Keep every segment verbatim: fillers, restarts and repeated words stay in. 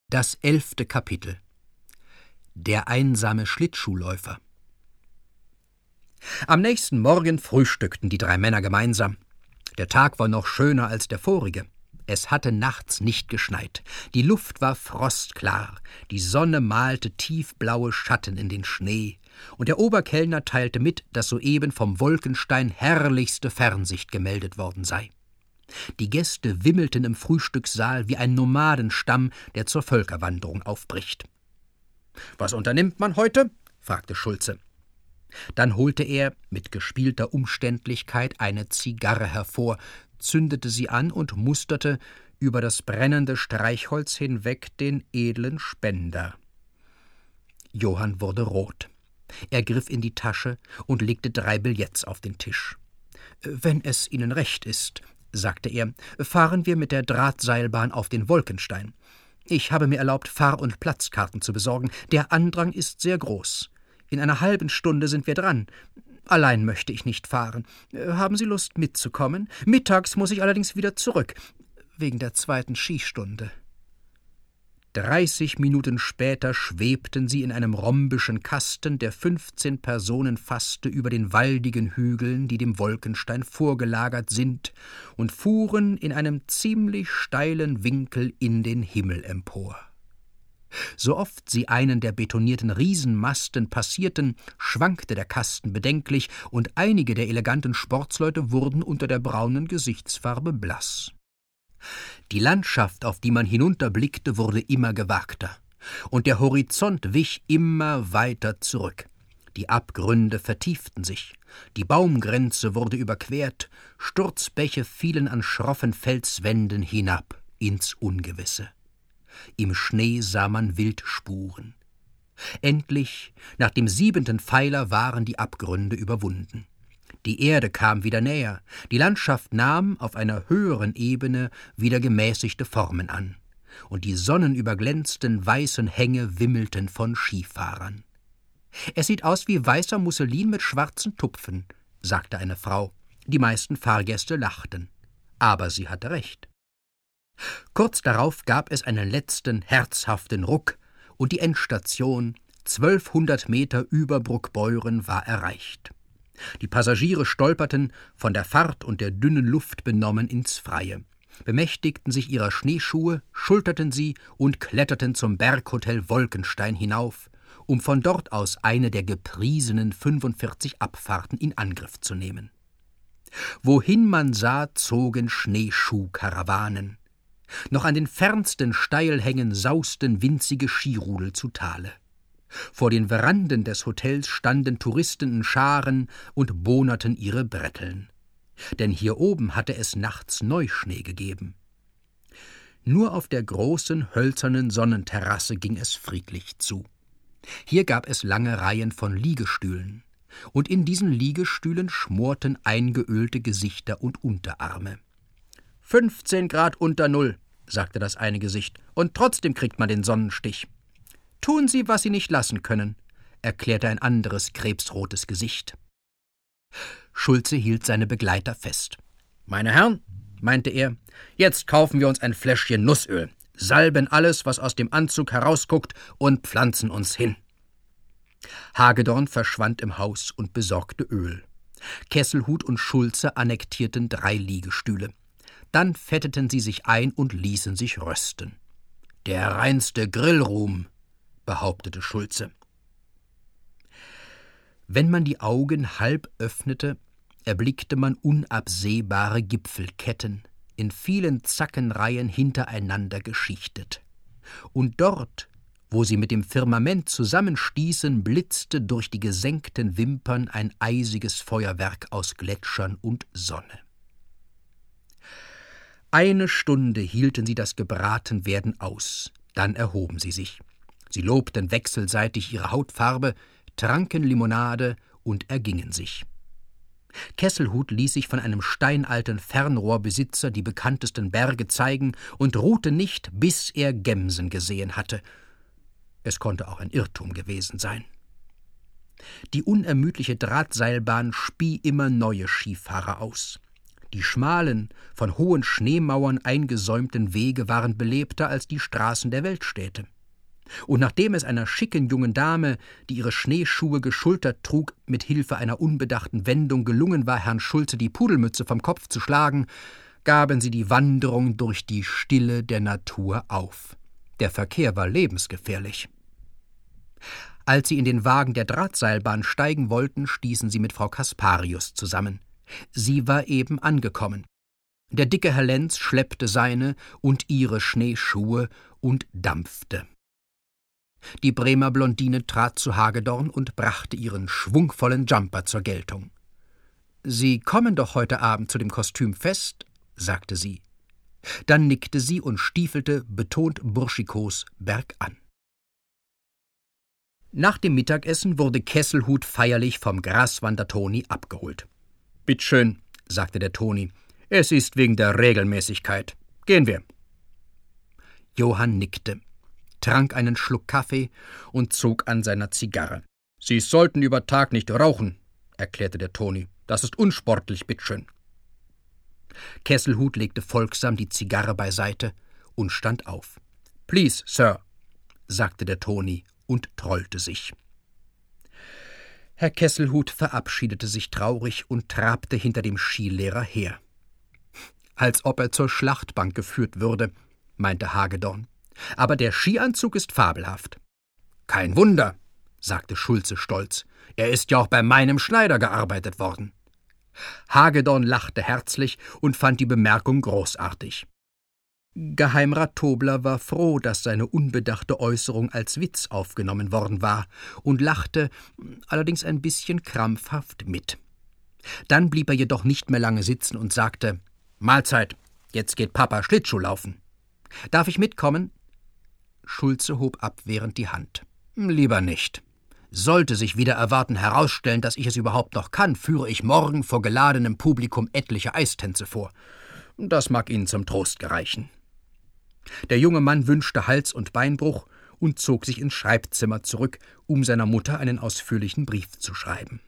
Das elfte Kapitel. Der einsame Schlittschuhläufer. Am nächsten Morgen frühstückten die drei Männer gemeinsam. Der Tag war noch schöner als der vorige. Es hatte nachts nicht geschneit. Die Luft war frostklar. Die Sonne malte tiefblaue Schatten in den Schnee. Und der Oberkellner teilte mit, dass soeben vom Wolkenstein herrlichste Fernsicht gemeldet worden sei. Die Gäste wimmelten im Frühstückssaal wie ein Nomadenstamm, der zur Völkerwanderung aufbricht. »Was unternimmt man heute?« fragte Schulze. Dann holte er mit gespielter Umständlichkeit eine Zigarre hervor, zündete sie an und musterte über das brennende Streichholz hinweg den edlen Spender. Johann wurde rot. Er griff in die Tasche und legte drei Billets auf den Tisch. »Wenn es Ihnen recht ist«, sagte er, »fahren wir mit der Drahtseilbahn auf den Wolkenstein. Ich habe mir erlaubt, Fahr- und Platzkarten zu besorgen. Der Andrang ist sehr groß. In einer halben Stunde sind wir dran. Allein möchte ich nicht fahren. Haben Sie Lust, mitzukommen? Mittags muss ich allerdings wieder zurück, wegen der zweiten Skistunde.« Dreißig Minuten später schwebten sie in einem rhombischen Kasten, der fünfzehn Personen fasste, über den waldigen Hügeln, die dem Wolkenstein vorgelagert sind, und fuhren in einem ziemlich steilen Winkel in den Himmel empor. So oft sie einen der betonierten Riesenmasten passierten, schwankte der Kasten bedenklich, und einige der eleganten Sportsleute wurden unter der braunen Gesichtsfarbe blass. Die Landschaft, auf die man hinunterblickte, wurde immer gewagter, und der Horizont wich immer weiter zurück. Die Abgründe vertieften sich, die Baumgrenze wurde überquert, Sturzbäche fielen an schroffen Felswänden hinab ins Ungewisse. Im Schnee sah man Wildspuren. Endlich, nach dem siebenten Pfeiler, waren die Abgründe überwunden. Die Erde kam wieder näher, die Landschaft nahm auf einer höheren Ebene wieder gemäßigte Formen an, und die sonnenüberglänzten weißen Hänge wimmelten von Skifahrern. »Es sieht aus wie weißer Musselin mit schwarzen Tupfen«, sagte eine Frau. Die meisten Fahrgäste lachten. Aber sie hatte recht. Kurz darauf gab es einen letzten herzhaften Ruck, und die Endstation, zwölfhundert Meter über Bruckbeuren, war erreicht. Die Passagiere stolperten, von der Fahrt und der dünnen Luft benommen, ins Freie, bemächtigten sich ihrer Schneeschuhe, schulterten sie und kletterten zum Berghotel Wolkenstein hinauf, um von dort aus eine der gepriesenen fünfundvierzig Abfahrten in Angriff zu nehmen. Wohin man sah, zogen Schneeschuhkarawanen. Noch an den fernsten Steilhängen sausten winzige Skirudel zu Tale. Vor den Veranden des Hotels standen Touristen in Scharen und bohnerten ihre Bretteln. Denn hier oben hatte es nachts Neuschnee gegeben. Nur auf der großen, hölzernen Sonnenterrasse ging es friedlich zu. Hier gab es lange Reihen von Liegestühlen, und in diesen Liegestühlen schmorten eingeölte Gesichter und Unterarme. »Fünfzehn Grad unter Null«, sagte das eine Gesicht, »und trotzdem kriegt man den Sonnenstich.« »Tun Sie, was Sie nicht lassen können«, erklärte ein anderes krebsrotes Gesicht. Schulze hielt seine Begleiter fest. »Meine Herren«, meinte er, »jetzt kaufen wir uns ein Fläschchen Nussöl, salben alles, was aus dem Anzug herausguckt, und pflanzen uns hin.« Hagedorn verschwand im Haus und besorgte Öl. Kesselhut und Schulze annektierten drei Liegestühle. Dann fetteten sie sich ein und ließen sich rösten. »Der reinste Grillruhm«, behauptete Schulze. Wenn man die Augen halb öffnete, erblickte man unabsehbare Gipfelketten, in vielen Zackenreihen hintereinander geschichtet. Und dort, wo sie mit dem Firmament zusammenstießen, blitzte durch die gesenkten Wimpern ein eisiges Feuerwerk aus Gletschern und Sonne. Eine Stunde hielten sie das Gebratenwerden aus, dann erhoben sie sich. Sie lobten wechselseitig ihre Hautfarbe, tranken Limonade und ergingen sich. Kesselhut ließ sich von einem steinalten Fernrohrbesitzer die bekanntesten Berge zeigen und ruhte nicht, bis er Gemsen gesehen hatte. Es konnte auch ein Irrtum gewesen sein. Die unermüdliche Drahtseilbahn spie immer neue Skifahrer aus. Die schmalen, von hohen Schneemauern eingesäumten Wege waren belebter als die Straßen der Weltstädte. Und nachdem es einer schicken jungen Dame, die ihre Schneeschuhe geschultert trug, mit Hilfe einer unbedachten Wendung gelungen war, Herrn Schulze die Pudelmütze vom Kopf zu schlagen, gaben sie die Wanderung durch die Stille der Natur auf. Der Verkehr war lebensgefährlich. Als sie in den Wagen der Drahtseilbahn steigen wollten, stießen sie mit Frau Kasparius zusammen. Sie war eben angekommen. Der dicke Herr Lenz schleppte seine und ihre Schneeschuhe und dampfte. Die Bremer Blondine trat zu Hagedorn und brachte ihren schwungvollen Jumper zur Geltung. »Sie kommen doch heute Abend zu dem Kostümfest?« sagte sie. Dann nickte sie und stiefelte, betont burschikos, bergan. Nach dem Mittagessen wurde Kesselhut feierlich vom Graswander Toni abgeholt. »Bitt schön«, sagte der Toni, »es ist wegen der Regelmäßigkeit. Gehen wir.« Johann nickte, trank einen Schluck Kaffee und zog an seiner Zigarre. »Sie sollten über Tag nicht rauchen«, erklärte der Toni. »Das ist unsportlich, bittschön.« Kesselhut legte folgsam die Zigarre beiseite und stand auf. »Please, Sir«, sagte der Toni und trollte sich. Herr Kesselhut verabschiedete sich traurig und trabte hinter dem Skilehrer her. »Als ob er zur Schlachtbank geführt würde«, meinte Hagedorn. »Aber der Skianzug ist fabelhaft.« »Kein Wunder«, sagte Schulze stolz. »Er ist ja auch bei meinem Schneider gearbeitet worden.« Hagedorn lachte herzlich und fand die Bemerkung großartig. Geheimrat Tobler war froh, dass seine unbedachte Äußerung als Witz aufgenommen worden war, und lachte, allerdings ein bisschen krampfhaft, mit. Dann blieb er jedoch nicht mehr lange sitzen und sagte: »Mahlzeit, jetzt geht Papa Schlittschuh laufen. Darf ich mitkommen?« Schulze hob abwehrend die Hand. »Lieber nicht. Sollte sich wieder erwarten herausstellen, dass ich es überhaupt noch kann, führe ich morgen vor geladenem Publikum etliche Eistänze vor. Das mag Ihnen zum Trost gereichen.« Der junge Mann wünschte Hals- und Beinbruch und zog sich ins Schreibzimmer zurück, um seiner Mutter einen ausführlichen Brief zu schreiben.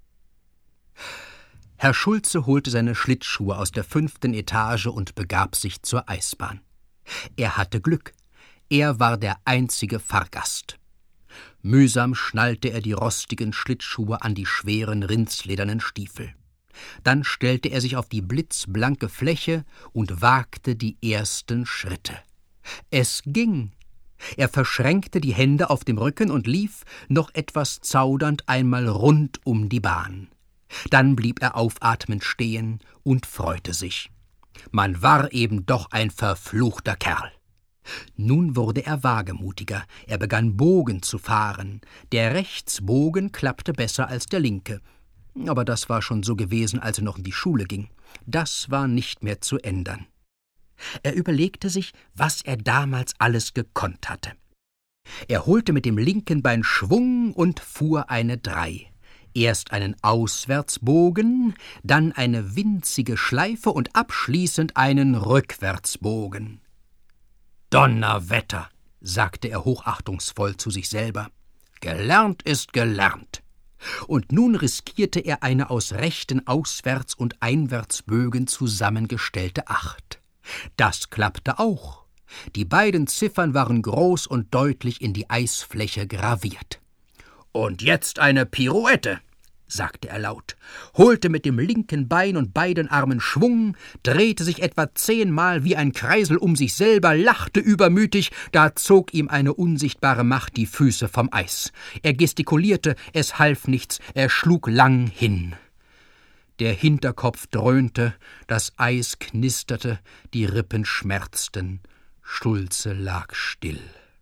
Herr Schulze holte seine Schlittschuhe aus der fünften Etage und begab sich zur Eisbahn. Er hatte Glück. Er war der einzige Fahrgast. Mühsam schnallte er die rostigen Schlittschuhe an die schweren rindsledernen Stiefel. Dann stellte er sich auf die blitzblanke Fläche und wagte die ersten Schritte. Es ging. Er verschränkte die Hände auf dem Rücken und lief, noch etwas zaudernd, einmal rund um die Bahn. Dann blieb er aufatmend stehen und freute sich. Man war eben doch ein verfluchter Kerl. Nun wurde er wagemutiger, er begann Bogen zu fahren. Der Rechtsbogen klappte besser als der linke. Aber das war schon so gewesen, als er noch in die Schule ging. Das war nicht mehr zu ändern. Er überlegte sich, was er damals alles gekonnt hatte. Er holte mit dem linken Bein Schwung und fuhr eine Drei. Erst einen Auswärtsbogen, dann eine winzige Schleife und abschließend einen Rückwärtsbogen. »Donnerwetter«, sagte er hochachtungsvoll zu sich selber. »Gelernt ist gelernt.« Und nun riskierte er eine aus rechten Auswärts- und Einwärtsbögen zusammengestellte Acht. Das klappte auch. Die beiden Ziffern waren groß und deutlich in die Eisfläche graviert. »Und jetzt eine Pirouette«, sagte er laut, holte mit dem linken Bein und beiden Armen Schwung, drehte sich etwa zehnmal wie ein Kreisel um sich selber, lachte übermütig, da zog ihm eine unsichtbare Macht die Füße vom Eis. Er gestikulierte, es half nichts, er schlug lang hin. Der Hinterkopf dröhnte, das Eis knisterte, die Rippen schmerzten, Schulze lag still.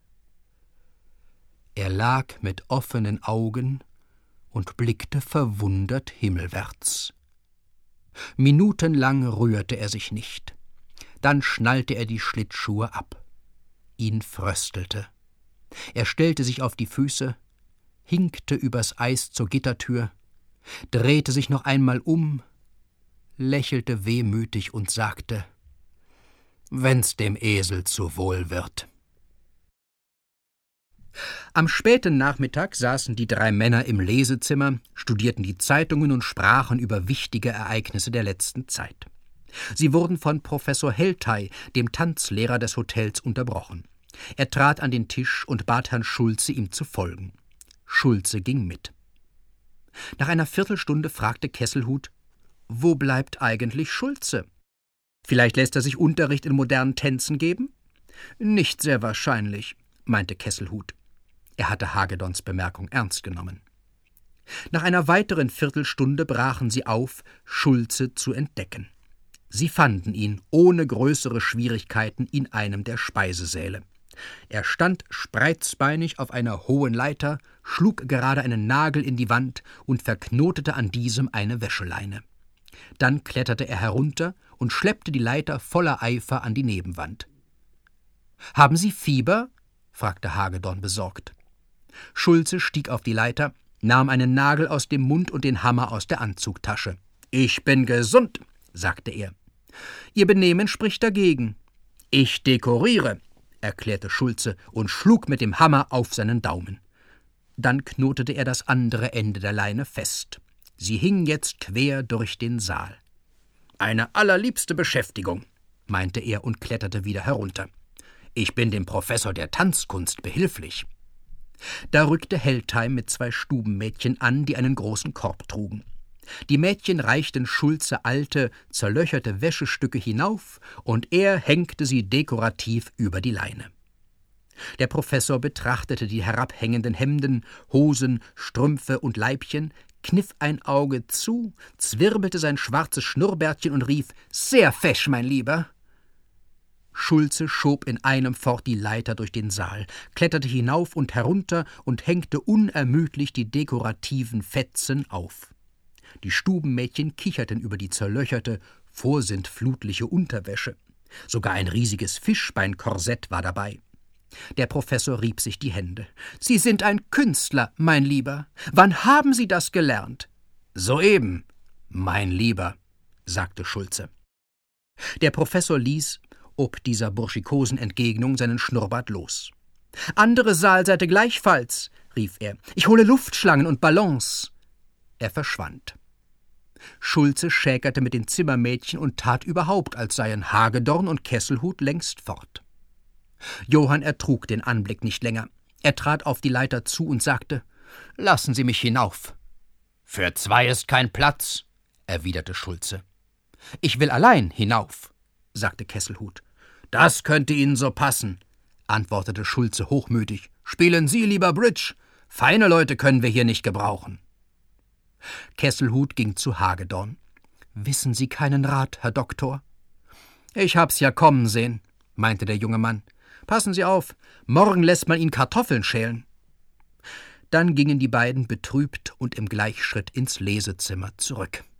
Er lag mit offenen Augen und blickte verwundert himmelwärts. Minutenlang rührte er sich nicht. Dann schnallte er die Schlittschuhe ab. Ihn fröstelte. Er stellte sich auf die Füße, hinkte übers Eis zur Gittertür, drehte sich noch einmal um, lächelte wehmütig und sagte: »Wenn's dem Esel zu wohl wird.« Am späten Nachmittag saßen die drei Männer im Lesezimmer, studierten die Zeitungen und sprachen über wichtige Ereignisse der letzten Zeit. Sie wurden von Professor Heltey, dem Tanzlehrer des Hotels, unterbrochen. Er trat an den Tisch und bat Herrn Schulze, ihm zu folgen. Schulze ging mit. Nach einer Viertelstunde fragte Kesselhut: »Wo bleibt eigentlich Schulze? Vielleicht lässt er sich Unterricht in modernen Tänzen geben?« »Nicht sehr wahrscheinlich«, meinte Kesselhut. Er hatte Hagedorns Bemerkung ernst genommen. Nach einer weiteren Viertelstunde brachen sie auf, Schulze zu entdecken. Sie fanden ihn ohne größere Schwierigkeiten in einem der Speisesäle. Er stand spreizbeinig auf einer hohen Leiter, schlug gerade einen Nagel in die Wand und verknotete an diesem eine Wäscheleine. Dann kletterte er herunter und schleppte die Leiter voller Eifer an die Nebenwand. »Haben Sie Fieber?« fragte Hagedorn besorgt. Schulze stieg auf die Leiter, nahm einen Nagel aus dem Mund und den Hammer aus der Anzugtasche. »Ich bin gesund«, sagte er. »Ihr Benehmen spricht dagegen.« »Ich dekoriere«, erklärte Schulze und schlug mit dem Hammer auf seinen Daumen. Dann knotete er das andere Ende der Leine fest. Sie hing jetzt quer durch den Saal. »Eine allerliebste Beschäftigung«, meinte er und kletterte wieder herunter. »Ich bin dem Professor der Tanzkunst behilflich.« Da rückte Heltey mit zwei Stubenmädchen an, die einen großen Korb trugen. Die Mädchen reichten Schulze alte, zerlöcherte Wäschestücke hinauf, und er hängte sie dekorativ über die Leine. Der Professor betrachtete die herabhängenden Hemden, Hosen, Strümpfe und Leibchen, kniff ein Auge zu, zwirbelte sein schwarzes Schnurrbärtchen und rief: »Sehr fesch, mein Lieber!« Schulze schob in einem fort die Leiter durch den Saal, kletterte hinauf und herunter und hängte unermüdlich die dekorativen Fetzen auf. Die Stubenmädchen kicherten über die zerlöcherte, vorsintflutliche Unterwäsche. Sogar ein riesiges Fischbeinkorsett war dabei. Der Professor rieb sich die Hände. »Sie sind ein Künstler, mein Lieber. Wann haben Sie das gelernt?« »Soeben, mein Lieber«, sagte Schulze. Der Professor ließ, ob dieser burschikosen Entgegnung, seinen Schnurrbart los. »Andere Saalseite gleichfalls«, rief er. »Ich hole Luftschlangen und Ballons.« Er verschwand. Schulze schäkerte mit den Zimmermädchen und tat überhaupt, als seien Hagedorn und Kesselhut längst fort. Johann ertrug den Anblick nicht länger. Er trat auf die Leiter zu und sagte: »Lassen Sie mich hinauf.« »Für zwei ist kein Platz«, erwiderte Schulze. »Ich will allein hinauf«, sagte Kesselhut. »Das könnte Ihnen so passen«, antwortete Schulze hochmütig. »Spielen Sie lieber Bridge. Feine Leute können wir hier nicht gebrauchen.« Kesselhut ging zu Hagedorn. »Wissen Sie keinen Rat, Herr Doktor?« »Ich hab's ja kommen sehen«, meinte der junge Mann. »Passen Sie auf, morgen lässt man ihn Kartoffeln schälen.« Dann gingen die beiden betrübt und im Gleichschritt ins Lesezimmer zurück.